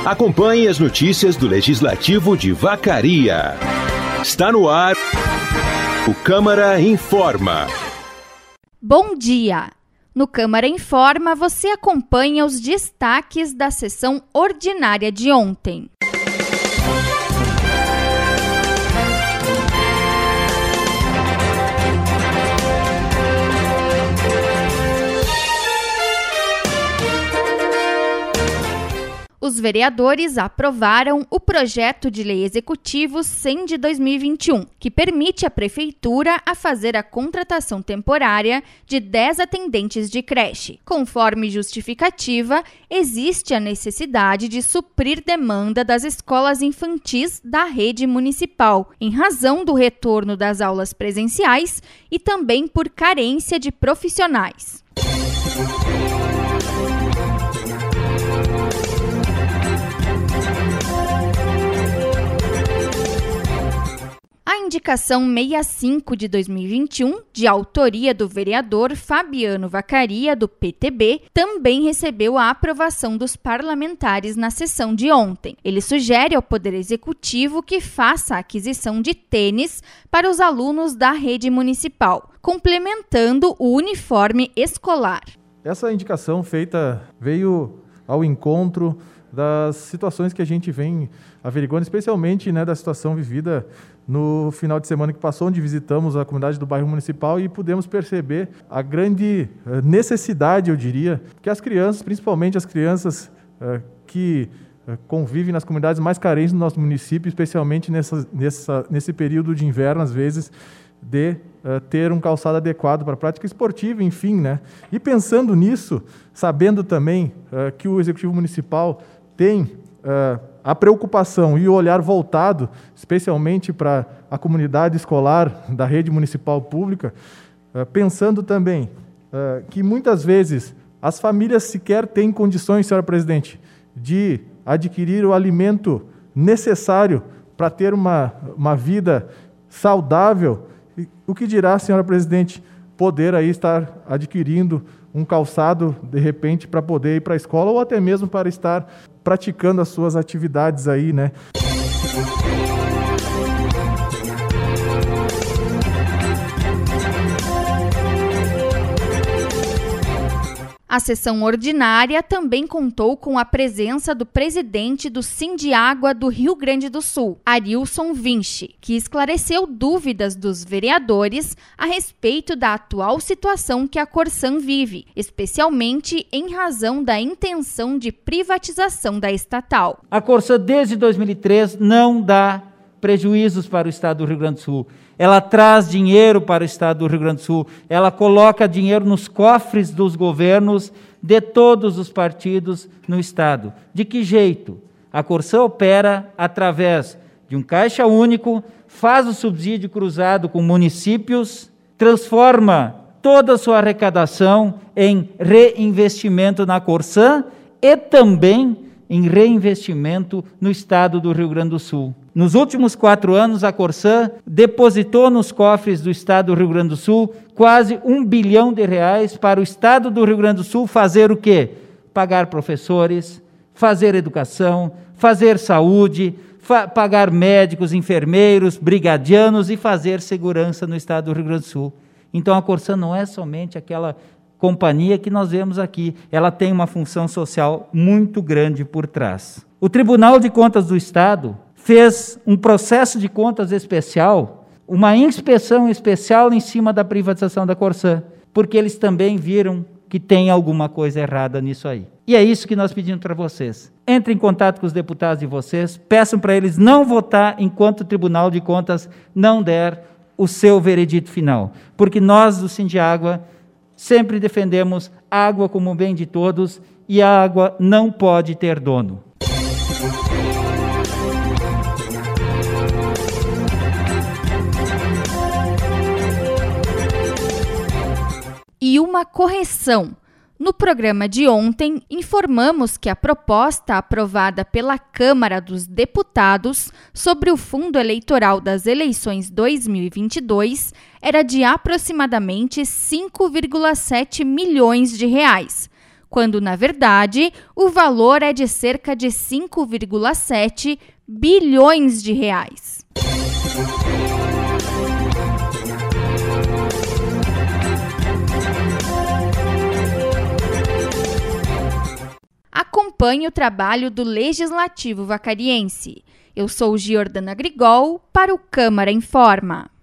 Acompanhe as notícias do Legislativo de Vacaria. Está no ar o Câmara Informa. Bom dia! No Câmara Informa, você acompanha os destaques da sessão ordinária de ontem. Os vereadores aprovaram o projeto de lei executivo 100 de 2021, que permite à Prefeitura a fazer a contratação temporária de 10 atendentes de creche. Conforme justificativa, existe a necessidade de suprir demanda das escolas infantis da rede municipal, em razão do retorno das aulas presenciais e também por carência de profissionais. A indicação 65 de 2021, de autoria do vereador Fabiano Vacaria, do PTB, também recebeu a aprovação dos parlamentares na sessão de ontem. Ele sugere ao Poder Executivo que faça a aquisição de tênis para os alunos da rede municipal, complementando o uniforme escolar. Essa indicação veio ao encontro das situações que a gente vem averiguando, especialmente da situação vivida no final de semana que passou, onde visitamos a comunidade do bairro municipal e pudemos perceber a grande necessidade, eu diria, que as crianças, principalmente as crianças que convivem nas comunidades mais carentes do nosso município, especialmente nesse período de inverno, às vezes, de ter um calçado adequado para a prática esportiva, enfim, E pensando nisso, sabendo também que o Executivo Municipal tem a preocupação e o olhar voltado, especialmente para a comunidade escolar da rede municipal pública, pensando também que muitas vezes as famílias sequer têm condições, senhora presidente, de adquirir o alimento necessário para ter uma vida saudável. O que dirá, senhora presidente, poder aí estar adquirindo um calçado, de repente, para poder ir para a escola ou até mesmo para estar praticando as suas atividades aí, A sessão ordinária também contou com a presença do presidente do Sindiágua do Rio Grande do Sul, Arilson Vinci, que esclareceu dúvidas dos vereadores a respeito da atual situação que a Corsan vive, especialmente em razão da intenção de privatização da estatal. A Corsan, desde 2003, não dá prejuízos para o Estado do Rio Grande do Sul. Ela traz dinheiro para o Estado do Rio Grande do Sul, ela coloca dinheiro nos cofres dos governos de todos os partidos no Estado. De que jeito? A Corsan opera através de um caixa único, faz o subsídio cruzado com municípios, transforma toda a sua arrecadação em reinvestimento na Corsan e também em reinvestimento no Estado do Rio Grande do Sul. Nos últimos 4 anos, a Corsan depositou nos cofres do Estado do Rio Grande do Sul quase R$1 bilhão para o Estado do Rio Grande do Sul fazer o quê? Pagar professores, fazer educação, fazer saúde, pagar médicos, enfermeiros, brigadianos e fazer segurança no Estado do Rio Grande do Sul. Então a Corsan não é somente aquela companhia que nós vemos aqui, ela tem uma função social muito grande por trás. O Tribunal de Contas do Estado fez um processo de contas especial, uma inspeção especial em cima da privatização da Corsan, porque eles também viram que tem alguma coisa errada nisso aí. E é isso que nós pedimos para vocês. Entrem em contato com os deputados de vocês, peçam para eles não votar enquanto o Tribunal de Contas não der o seu veredito final, porque nós do Sindiágua sempre defendemos água como bem de todos e a água não pode ter dono. E uma correção. No programa de ontem, informamos que a proposta aprovada pela Câmara dos Deputados sobre o fundo eleitoral das eleições 2022 era de aproximadamente R$ 5,7 milhões, quando, na verdade, o valor é de cerca de 5,7 bilhões de reais. Acompanhe o trabalho do Legislativo Vacariense. Eu sou Giordana Grigol para o Câmara Informa.